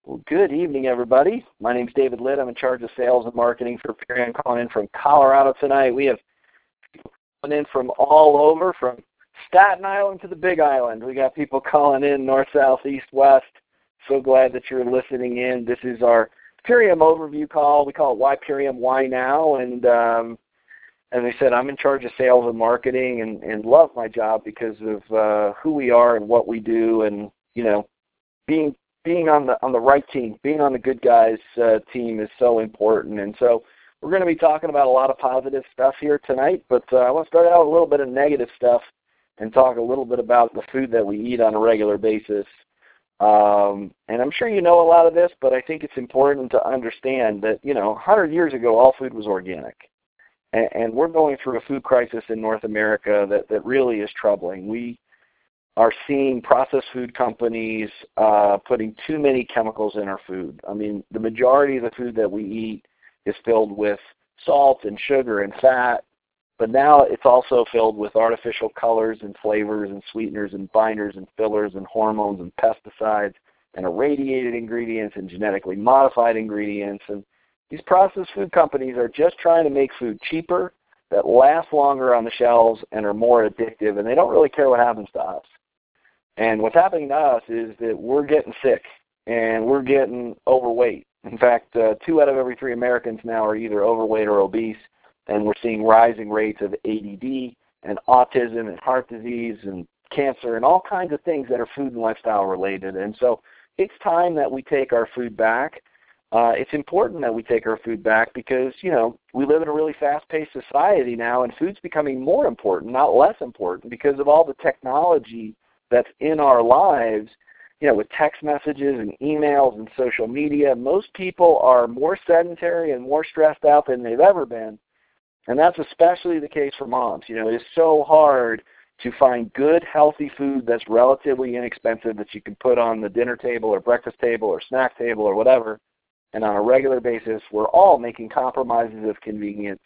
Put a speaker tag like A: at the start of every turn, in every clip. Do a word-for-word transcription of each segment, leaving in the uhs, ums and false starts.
A: Well, good evening, everybody. My name's David Litt. I'm in charge of sales and marketing for Purion. Calling in from Colorado tonight. We have people calling in from all over, from Staten Island to the Big Island. We got people calling in north, south, east, west. So glad that you're listening in. This is our Purion overview call. We call it Why Purion, Why Now? And um, as I said, I'm in charge of sales and marketing, and, and love my job because of uh, who we are and what we do, and you know, being being on the on the right team, being on the good guys uh, team is so important. And so we're going to be talking about a lot of positive stuff here tonight, but uh, I want to start out with a little bit of negative stuff and talk a little bit about the food that we eat on a regular basis. Um, and I'm sure you know a lot of this, but I think it's important to understand that, you know, one hundred years ago, all food was organic. And, and we're going through a food crisis in North America that, that really is troubling. We are seeing processed food companies uh, putting too many chemicals in our food. I mean, the majority of the food that we eat is filled with salt and sugar and fat, but now it's also filled with artificial colors and flavors and sweeteners and binders and fillers and hormones and pesticides and irradiated ingredients and genetically modified ingredients. And these processed food companies are just trying to make food cheaper, that lasts longer on the shelves and are more addictive, and they don't really care what happens to us. And what's happening to us is that we're getting sick and we're getting overweight. In fact, uh, two out of every three Americans now are either overweight or obese, and we're seeing rising rates of A D D and autism and heart disease and cancer and all kinds of things that are food and lifestyle related. And so it's time that we take our food back. Uh, it's important that we take our food back because, you know, we live in a really fast-paced society now, and food's becoming more important, not less important, because of all the technology that's in our lives, you know, with text messages and emails and social media. Most people are more sedentary and more stressed out than they've ever been, and that's especially the case for moms. You know, it is so hard to find good, healthy food that's relatively inexpensive that you can put on the dinner table or breakfast table or snack table or whatever, and on a regular basis, we're all making compromises of convenience.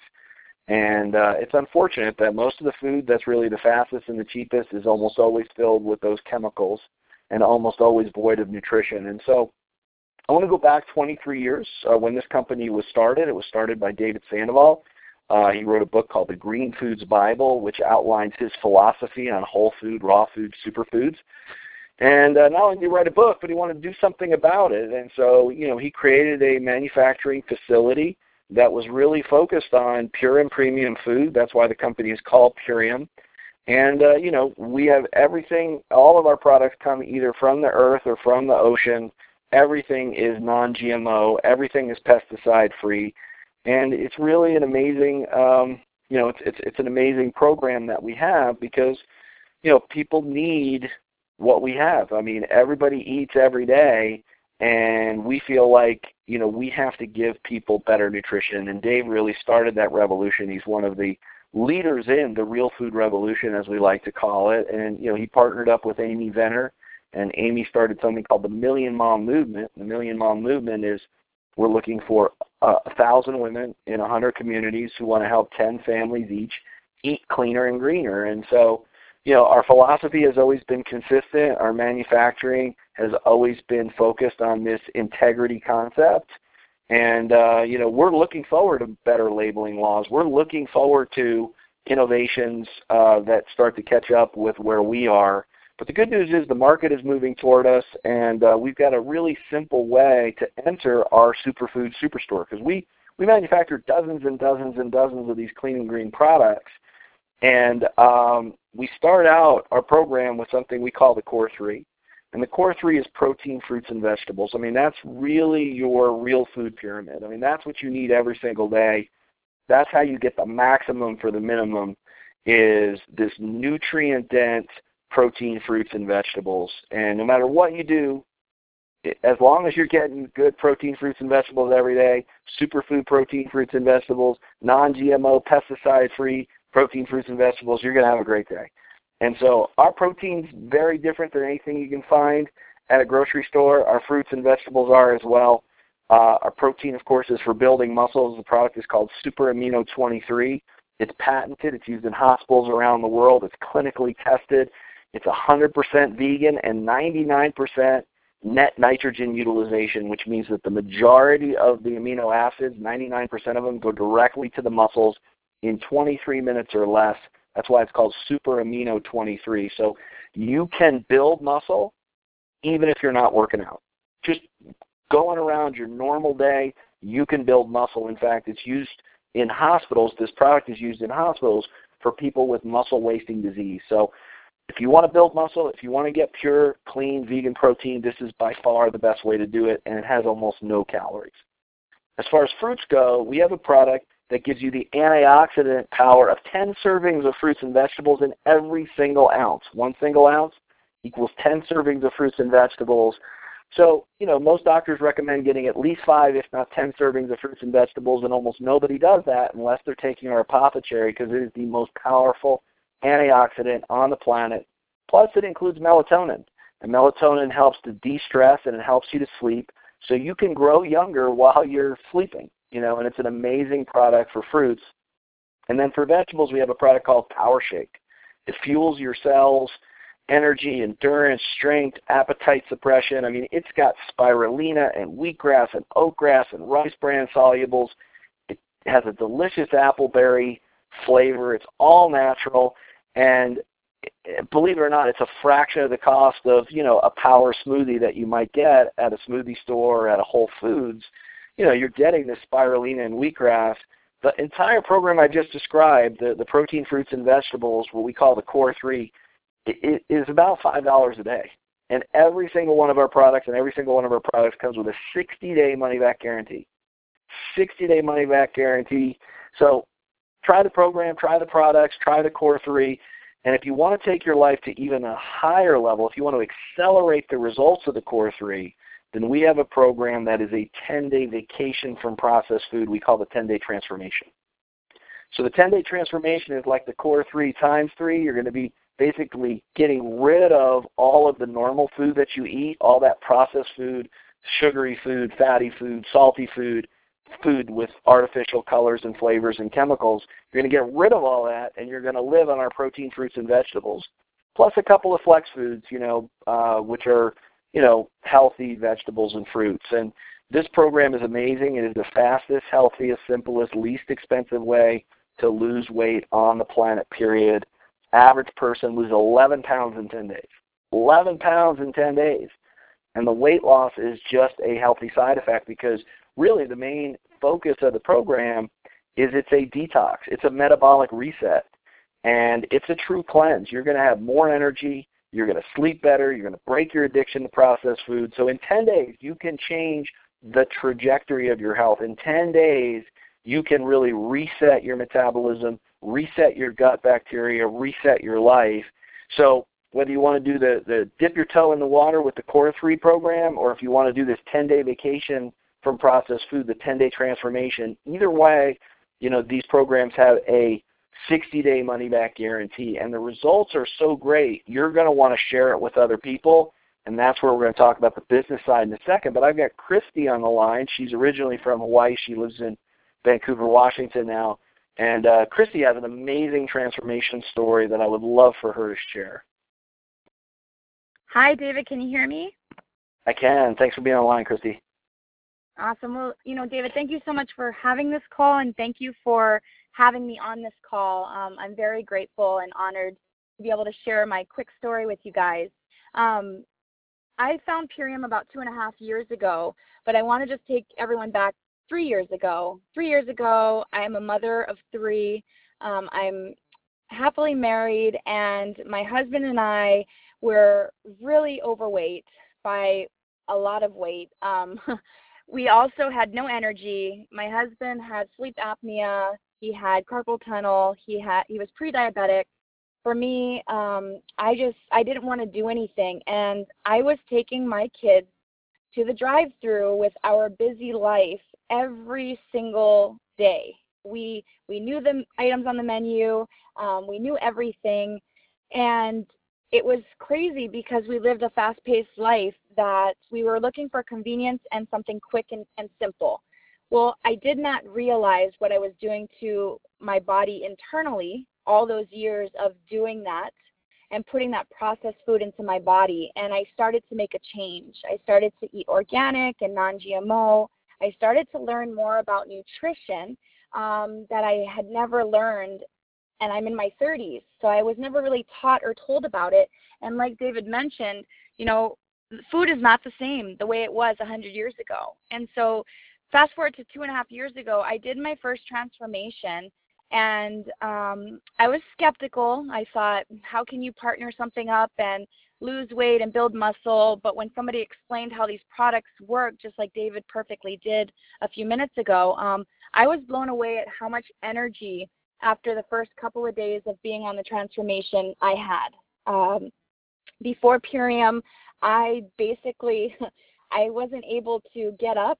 A: And uh, it's unfortunate that most of the food that's really the fastest and the cheapest is almost always filled with those chemicals and almost always void of nutrition. And so I want to go back twenty-three years uh, when this company was started. It was started by David Sandoval. Uh, he wrote a book called The Green Foods Bible, which outlines his philosophy on whole food, raw food, superfoods. And uh, not only did he write a book, but he wanted to do something about it. And so, you know, he created a manufacturing facility that was really focused on pure and premium food. That's why the company is called Purion. And, uh, you know, we have everything, all of our products come either from the earth or from the ocean. Everything is non G M O. Everything is pesticide-free. And it's really an amazing, um, you know, it's, it's, it's an amazing program that we have because, you know, people need what we have. I mean, everybody eats every day, and we feel like, you know, we have to give people better nutrition. And Dave really started that revolution. He's one of the leaders in the real food revolution, as we like to call it. And, you know, he partnered up with Amy Venner, and Amy started something called the Million Mom Movement. The Million Mom Movement is we're looking for uh, one thousand women in one hundred communities who want to help ten families each eat cleaner and greener. And so, you know, our philosophy has always been consistent. Our manufacturing has always been focused on this integrity concept. And, uh, you know, we're looking forward to better labeling laws. We're looking forward to innovations uh, that start to catch up with where we are. But the good news is the market is moving toward us, and uh, we've got a really simple way to enter our superfood superstore because we, we manufacture dozens and dozens and dozens of these clean and green products. And um, we start out our program with something we call the Core Three. And the Core Three is protein, fruits, and vegetables. I mean, that's really your real food pyramid. I mean, that's what you need every single day. That's how you get the maximum for the minimum is this nutrient-dense protein, fruits, and vegetables. And no matter what you do, as long as you're getting good protein, fruits, and vegetables every day, superfood protein, fruits, and vegetables, non G M O, pesticide-free protein, fruits, and vegetables, you're going to have a great day. And so our protein's very different than anything you can find at a grocery store. Our fruits and vegetables are as well. Uh, our protein, of course, is for building muscles. The product is called Super Amino twenty-three. It's patented. It's used in hospitals around the world. It's clinically tested. It's one hundred percent vegan and ninety-nine percent net nitrogen utilization, which means that the majority of the amino acids, ninety-nine percent of them, go directly to the muscles in twenty-three minutes or less. That's why it's called Super Amino twenty-three. So you can build muscle even if you're not working out. Just going around your normal day, you can build muscle. In fact, it's used in hospitals. This product is used in hospitals for people with muscle wasting disease. So if you want to build muscle, if you want to get pure, clean, vegan protein, this is by far the best way to do it, and it has almost no calories. As far as fruits go, we have a product that gives you the antioxidant power of ten servings of fruits and vegetables in every single ounce. One single ounce equals ten servings of fruits and vegetables. So, you know, most doctors recommend getting at least five, if not ten servings of fruits and vegetables, and almost nobody does that unless they're taking our apothecary, because it is the most powerful antioxidant on the planet. Plus, it includes melatonin. And melatonin helps to de-stress, and it helps you to sleep, so you can grow younger while you're sleeping, you know, and it's an amazing product for fruits. And then for vegetables, we have a product called Power Shake. It fuels your cells, energy, endurance, strength, appetite suppression. I mean, it's got spirulina and wheatgrass and oatgrass and rice bran solubles. It has a delicious appleberry flavor. It's all natural, and believe it or not, it's a fraction of the cost of, you know, a power smoothie that you might get at a smoothie store or at a Whole Foods. You know, you're getting the spirulina and wheatgrass. The entire program I just described, the, the protein, fruits, and vegetables, what we call the core three, it is about five dollars a day. And every single one of our products and every single one of our products comes with a sixty-day money-back guarantee. sixty-day money-back guarantee. So try the program, try the products, try the core three. And if you want to take your life to even a higher level, if you want to accelerate the results of the core three, then we have a program that is a ten-day vacation from processed food. We call the ten-day transformation. So the ten-day transformation is like the core three times three. You're going to be basically getting rid of all of the normal food that you eat, all that processed food, sugary food, fatty food, salty food, food with artificial colors and flavors and chemicals. You're going to get rid of all that, and you're going to live on our protein, fruits, and vegetables, plus a couple of flex foods, you know, uh, which are, you know, healthy vegetables and fruits. And this program is amazing. It is the fastest, healthiest, simplest, least expensive way to lose weight on the planet, period. Average person loses eleven pounds in ten days. eleven pounds in ten days. And the weight loss is just a healthy side effect, because really the main focus of the program is it's a detox. It's a metabolic reset. And it's a true cleanse. You're going to have more energy. You're going to sleep better. You're going to break your addiction to processed food. So in ten days, you can change the trajectory of your health. In ten days, you can really reset your metabolism, reset your gut bacteria, reset your life. So whether you want to do the, the dip your toe in the water with the core three program, or if you want to do this ten-day vacation from processed food, the ten-day transformation, either way, you know, these programs have a sixty-day money-back guarantee. And the results are so great, you're going to want to share it with other people. And that's where we're going to talk about the business side in a second. But I've got Christy on the line. She's originally from Hawaii. She lives in Vancouver, Washington now. And uh, Christy has an amazing transformation story that I would love for her to share.
B: Hi, David. Can you hear me?
A: I can. Thanks for being on the line, Christy.
B: Awesome. Well, you know, David, thank you so much for having this call, and thank you for having me on this call. Um, I'm very grateful and honored to be able to share my quick story with you guys. Um, I found Purium about two and a half years ago, but I want to just take everyone back three years ago. Three years ago, I am a mother of three. Um, I'm happily married, and my husband and I were really overweight by a lot of weight. Um, we also had no energy. My husband had sleep apnea. He had carpal tunnel. He had he was pre-diabetic. For me, um, I just I didn't want to do anything, and I was taking my kids to the drive-through with our busy life every single day. We we knew the items on the menu. Um, we knew everything, and it was crazy because we lived a fast-paced life that we were looking for convenience and something quick and, and simple. Well, I did not realize what I was doing to my body internally all those years of doing that. and putting that processed food into my body. And I started to make a change. I started to eat organic and non-G M O. I started to learn more about nutrition um, that I had never learned, and I'm in my thirties, so I was never really taught or told about it. And like David mentioned, you know, food is not the same the way it was one hundred years ago. And so fast forward to two and a half years ago, I did my first transformation, and um, I was skeptical. I thought, how can you partner something up and lose weight and build muscle? But when somebody explained how these products work, just like David perfectly did a few minutes ago, um, I was blown away at how much energy after the first couple of days of being on the transformation I had. Um, before Purium, I basically, I wasn't able to get up,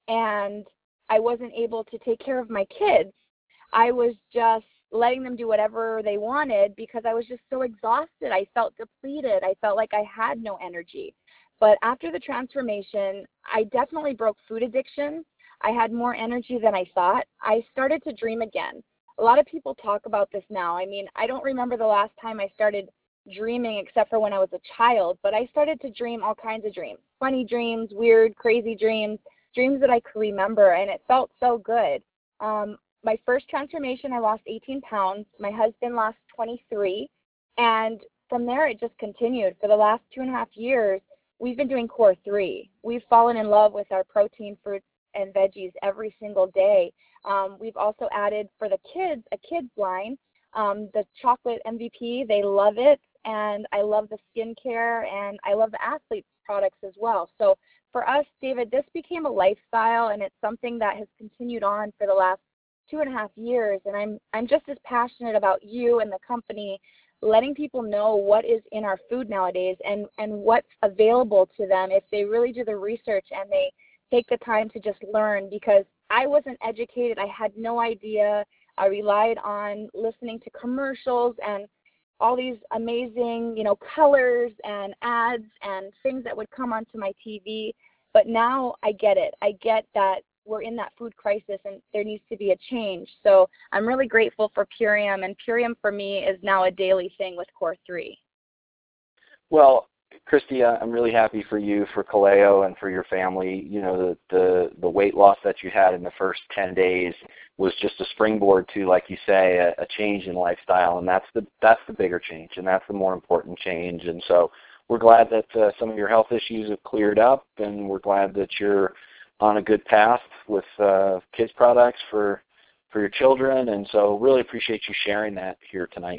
B: and I wasn't able to take care of my kids. I was just letting them do whatever they wanted because I was just so exhausted. I felt depleted. I felt like I had no energy. But after the transformation, I definitely broke food addiction. I had more energy than I thought. I started to dream again. A lot of people talk about this now. I mean, I don't remember the last time I started dreaming except for when I was a child, but I started to dream all kinds of dreams, funny dreams, weird, crazy dreams, dreams that I could remember, and it felt so good. Um, my first transformation, I lost eighteen pounds. My husband lost twenty-three, and from there it just continued. For the last two and a half years, we've been doing Core three. We've fallen in love with our protein, fruits, and veggies every single day. Um, we've also added for the kids a kids line, um, the chocolate M V P. They love it, and I love the skincare, and I love the athletes products as well. So for us, David, this became a lifestyle, and it's something that has continued on for the last two and a half years. And I'm I'm just as passionate about you and the company letting people know what is in our food nowadays and, and what's available to them if they really do the research and they take the time to just learn, because I wasn't educated. I had no idea. I relied on listening to commercials and all these amazing, you know, colors and ads and things that would come onto my T V. But now I get it. I get that we're in that food crisis and there needs to be a change. So I'm really grateful for Purium, and Purium for me is now a daily thing with Core three.
A: Well, Christy, I'm really happy for you, for Kaleo, and for your family. You know, the, the, the weight loss that you had in the first ten days was just a springboard to, like you say, a, a change in lifestyle, and that's the that's the bigger change, and that's the more important change. And so we're glad that uh, some of your health issues have cleared up, and we're glad that you're on a good path with uh, kids products for for your children. And so really appreciate you sharing that here tonight.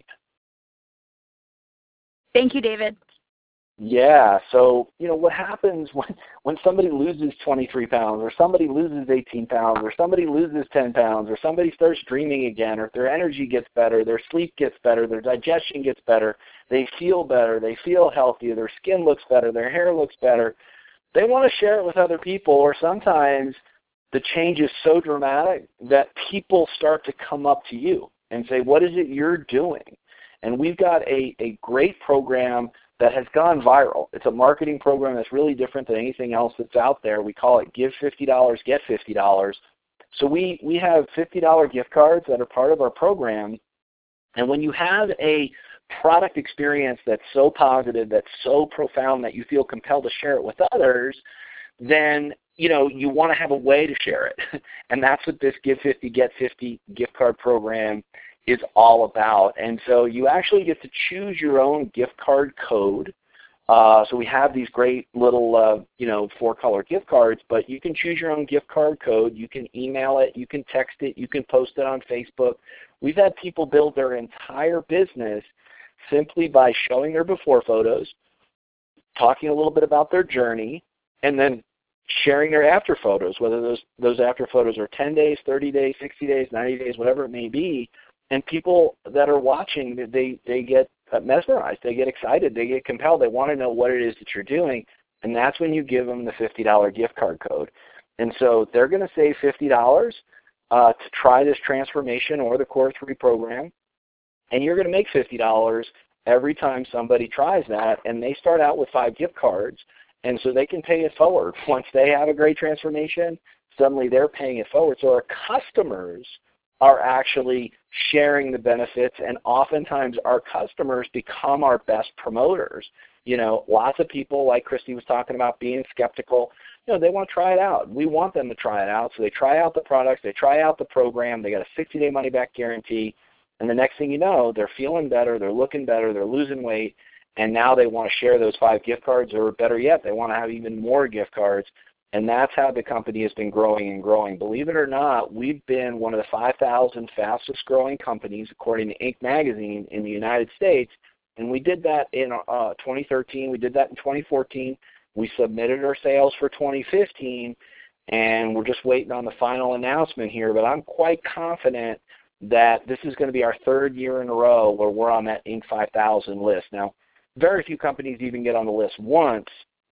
B: Thank you, David.
A: Yeah, so, you know, what happens when, when somebody loses twenty-three pounds, or somebody loses eighteen pounds, or somebody loses ten pounds, or somebody starts dreaming again, or if their energy gets better, their sleep gets better, their digestion gets better, they feel better, they feel healthier, their skin looks better, their hair looks better, they want to share it with other people. Or sometimes the change is so dramatic that people start to come up to you and say, what is it you're doing? And we've got a, a great program that has gone viral. It's a marketing program that's really different than anything else that's out there. We call it Give fifty dollars, Get fifty dollars. So we, we have fifty dollars gift cards that are part of our program. And when you have a product experience that's so positive, that's so profound that you feel compelled to share it with others, then you know you want to have a way to share it. And that's what this Give fifty, Get fifty gift card program is all about. And so you actually get to choose your own gift card code. Uh, so we have these great little, uh, you know, four-color gift cards, but you can choose your own gift card code. You can email it. You can text it. You can post it on Facebook. We've had people build their entire business simply by showing their before photos, talking a little bit about their journey, and then sharing their after photos, whether those, those after photos are ten days, thirty days, sixty days, ninety days, whatever it may be. And people that are watching, they, they get mesmerized, they get excited, they get compelled, they want to know what it is that you're doing, and that's when you give them the fifty dollars gift card code. And so they're going to save fifty dollars uh, to try this transformation or the Core three program, and you're going to make fifty dollars every time somebody tries that, and they start out with five gift cards, and so they can pay it forward. Once they have a great transformation, suddenly they're paying it forward. So our customers are actually sharing the benefits, and oftentimes our customers become our best promoters. You know, lots of people, like Christy was talking about, being skeptical, you know, they want to try it out. We want them to try it out. So they try out the products, they try out the program, they got a sixty-day money-back guarantee, and the next thing you know, they're feeling better, they're looking better, they're losing weight, and now they want to share those five gift cards, or better yet, they want to have even more gift cards. And that's how the company has been growing and growing. Believe it or not, we've been one of the five thousand fastest growing companies, according to Inc magazine, in the United States. And we did that in uh, twenty thirteen. We did that in twenty fourteen. We submitted our sales for twenty fifteen, and we're just waiting on the final announcement here. But I'm quite confident that this is going to be our third year in a row where we're on that Inc five thousand list. Now, very few companies even get on the list once,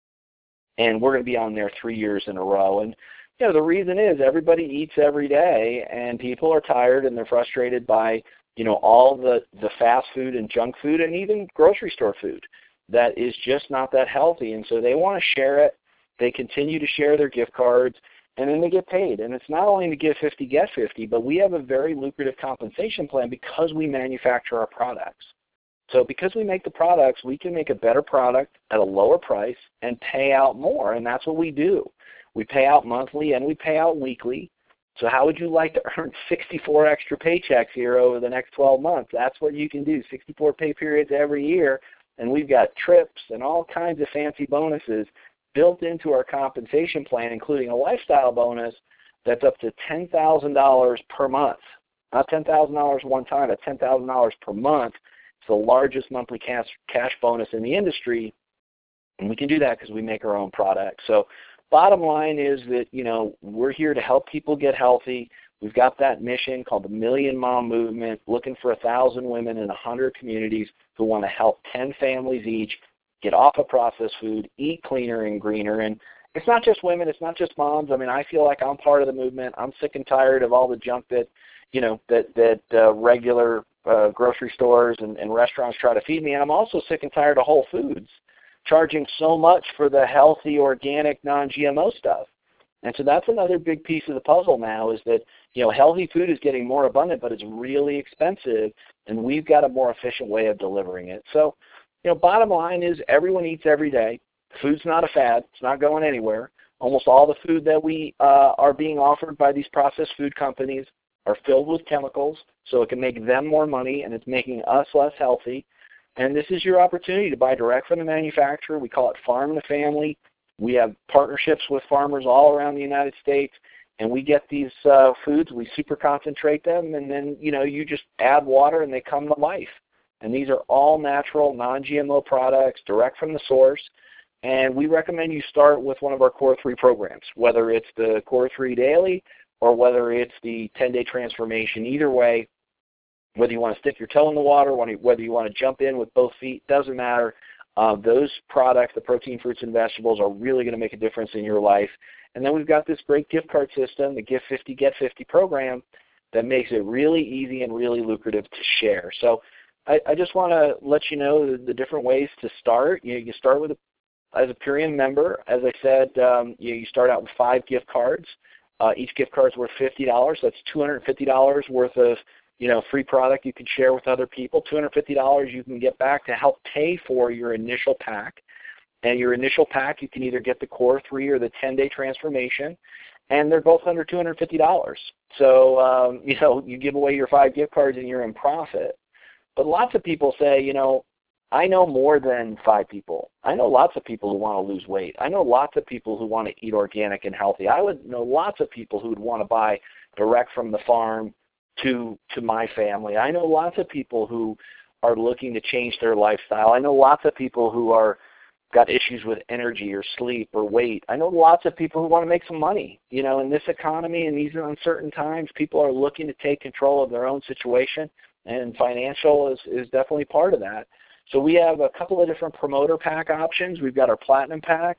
A: and we're going to be on there three years in a row. And, you know, the reason is everybody eats every day, and people are tired and they're frustrated by, you know, all the, the fast food and junk food and even grocery store food that is just not that healthy. And so they want to share it. They continue to share their gift cards, and then they get paid. And it's not only to give fifty, get fifty, but we have a very lucrative compensation plan because we manufacture our products. So because we make the products, we can make a better product at a lower price and pay out more, and that's what we do. We pay out monthly and we pay out weekly. So how would you like to earn sixty-four extra paychecks here over the next twelve months? That's what you can do, sixty-four pay periods every year, and we've got trips and all kinds of fancy bonuses built into our compensation plan, including a lifestyle bonus that's up to ten thousand dollars per month. Not ten thousand dollars one time, but ten thousand dollars per month. The largest monthly cash cash bonus in the industry, and we can do that because we make our own products. So bottom line is that, you know, we're here to help people get healthy. We've got that mission called the Million Mom Movement, looking for a thousand women in a hundred communities who want to help ten families each get off of processed food, eat cleaner and greener. And it's not just women, it's not just moms. I mean, I feel like I'm part of the movement. I'm sick and tired of all the junk that, you know, that that uh, regular Uh, grocery stores and, and restaurants try to feed me. And I'm also sick and tired of Whole Foods charging so much for the healthy, organic, non-G M O stuff. And so that's another big piece of the puzzle now, is that, you know, healthy food is getting more abundant, but it's really expensive, and we've got a more efficient way of delivering it. So, you know, bottom line is everyone eats every day. Food's not a fad. It's not going anywhere. Almost all the food that we uh, are being offered by these processed food companies are filled with chemicals, so it can make them more money, and it's making us less healthy. And this is your opportunity to buy direct from the manufacturer. We call it Farm to Family. We have partnerships with farmers all around the United States, and we get these uh, foods, we super concentrate them, and then, you know, you just add water and they come to life. And these are all natural, non-G M O products, direct from the source. And we recommend you start with one of our Core three programs, whether it's the Core three Daily or whether it's the ten-day transformation. Either way, whether you want to stick your toe in the water, whether you want to jump in with both feet, doesn't matter. Uh, those products, the protein, fruits, and vegetables, are really going to make a difference in your life. And then we've got this great gift card system, the Gift fifty, Get fifty program, that makes it really easy and really lucrative to share. So I, I just want to let you know the, the different ways to start. You know, you start with a, as a Purion member. As I said, um, you, you start out with five gift cards. Uh, each gift card is worth fifty dollars. That's two hundred fifty dollars worth of, you know, free product you can share with other people. two hundred fifty dollars you can get back to help pay for your initial pack. And your initial pack, you can either get the Core three or the ten-day transformation, and they're both under two hundred fifty dollars. So, um, you know, you give away your five gift cards and you're in profit. But lots of people say, you know, I know more than five people. I know lots of people who want to lose weight. I know lots of people who want to eat organic and healthy. I would know lots of people who would want to buy direct from the farm to to my family. I know lots of people who are looking to change their lifestyle. I know lots of people who are got issues with energy or sleep or weight. I know lots of people who want to make some money. You know, in this economy and these uncertain times, people are looking to take control of their own situation, and financial is, is definitely part of that. So we have a couple of different promoter pack options. We've got our Platinum pack,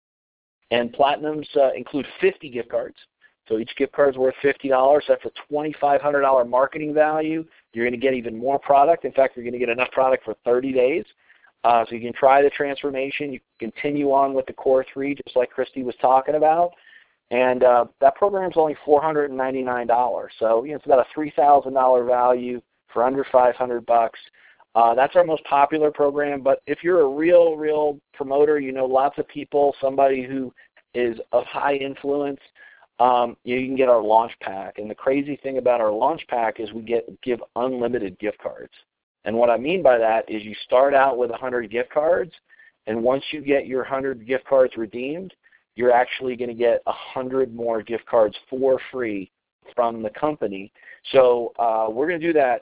A: and Platinums uh, include fifty gift cards. So each gift card is worth fifty dollars. That's a twenty-five hundred dollars marketing value. You're going to get even more product. In fact, you're going to get enough product for thirty days. Uh, so you can try the transformation. You can continue on with the Core three, just like Christy was talking about. And uh, that program is only four hundred ninety-nine dollars. So you know, it's about a three thousand dollars value for under five hundred bucks. Uh, that's our most popular program. But if you're a real, real promoter, you know lots of people, somebody who is of high influence, um, you know, you can get our launch pack. And the crazy thing about our launch pack is we get give unlimited gift cards. And what I mean by that is you start out with one hundred gift cards, and once you get your one hundred gift cards redeemed, you're actually going to get one hundred more gift cards for free from the company. So uh, we're going to do that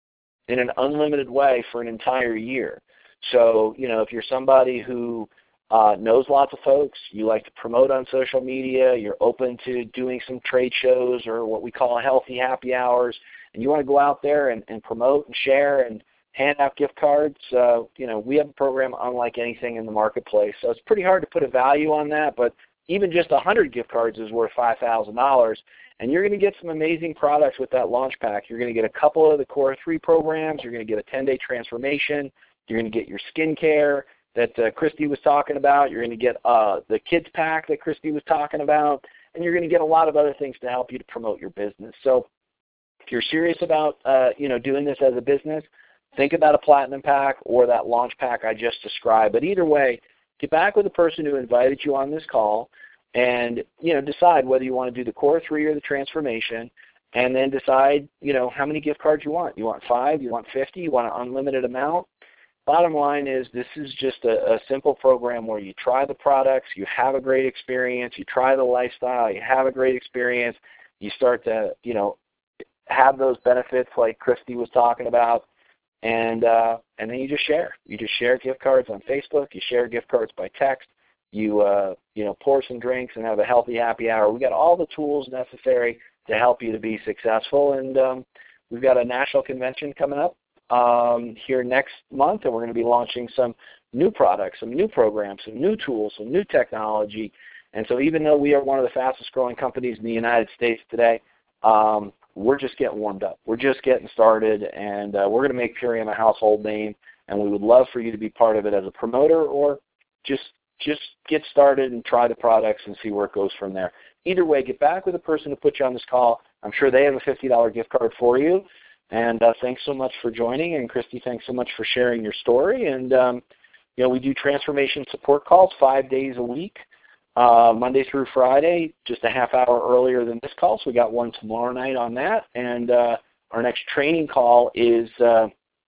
A: in an unlimited way for an entire year. So, you know, if you're somebody who uh, knows lots of folks, you like to promote on social media, you're open to doing some trade shows or what we call healthy happy hours, and you want to go out there and, and promote and share and hand out gift cards, uh, you know, we have a program unlike anything in the marketplace. So it's pretty hard to put a value on that, but even just one hundred gift cards is worth five thousand dollars, and you're going to get some amazing products with that launch pack. You're going to get a couple of the Core three programs. You're going to get a ten-day transformation. You're going to get your skincare that uh, Christy was talking about. You're going to get uh, the kids pack that Christy was talking about, and you're going to get a lot of other things to help you to promote your business. So if you're serious about uh, you know, doing this as a business, think about a platinum pack or that launch pack I just described. But either way, get back with the person who invited you on this call and, you know, decide whether you want to do the Core three or the transformation, and then decide, you know, how many gift cards you want. You want five? You want fifty? You want an unlimited amount? Bottom line is this is just a, a simple program where you try the products, you have a great experience, you try the lifestyle, you have a great experience, you start to, you know, have those benefits like Christy was talking about, and uh, and then you just share. You just share gift cards on Facebook. You share gift cards by text. You uh, you know, pour some drinks and have a healthy happy hour. We got all the tools necessary to help you to be successful. And um, we've got a national convention coming up um, here next month, and we're going to be launching some new products, some new programs, some new tools, some new technology. And so even though we are one of the fastest growing companies in the United States today, um, we're just getting warmed up. We're just getting started, and uh, we're going to make Purium a household name, and we would love for you to be part of it as a promoter, or just just get started and try the products and see where it goes from there. Either way, get back with the person who put you on this call. I'm sure they have a fifty dollars gift card for you. And uh, thanks so much for joining. And Christy, thanks so much for sharing your story. And, um, you know, we do transformation support calls five days a week, uh, Monday through Friday, just a half hour earlier than this call. So we got one tomorrow night on that. And uh, our next training call is uh,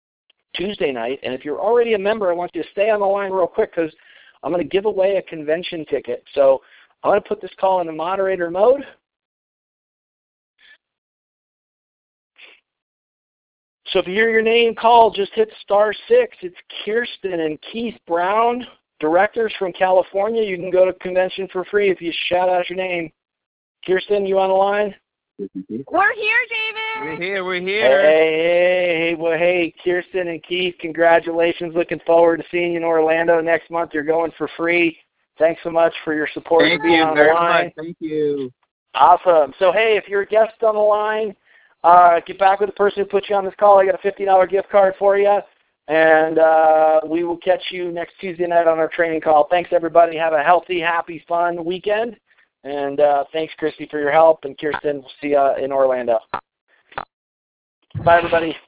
A: Tuesday night. And if you're already a member, I want you to stay on the line real quick, because I'm going to give away a convention ticket. So I'm going to put this call in the moderator mode. So if you hear your name called, just hit star six. It's Kirsten and Keith Brown, directors from California. You can go to convention for free if you shout out your name. Kirsten, you on the line?
B: We're here, David.
C: We're here. We're here.
A: Hey, hey, hey, well, hey, Kirsten and Keith, congratulations. Looking forward to seeing you in Orlando next month. You're going for free. Thanks so much for your support.
C: Thank
A: being
C: you
A: on
C: very
A: the line.
C: much. Thank you.
A: Awesome. So, hey, if you're a guest on the line, uh, get back with the person who put you on this call. I got a fifty dollars gift card for you, and uh, we will catch you next Tuesday night on our training call. Thanks, everybody. Have a healthy, happy, fun weekend. And uh, thanks, Christy, for your help. And Kirsten, we'll see you in Orlando. Bye, everybody.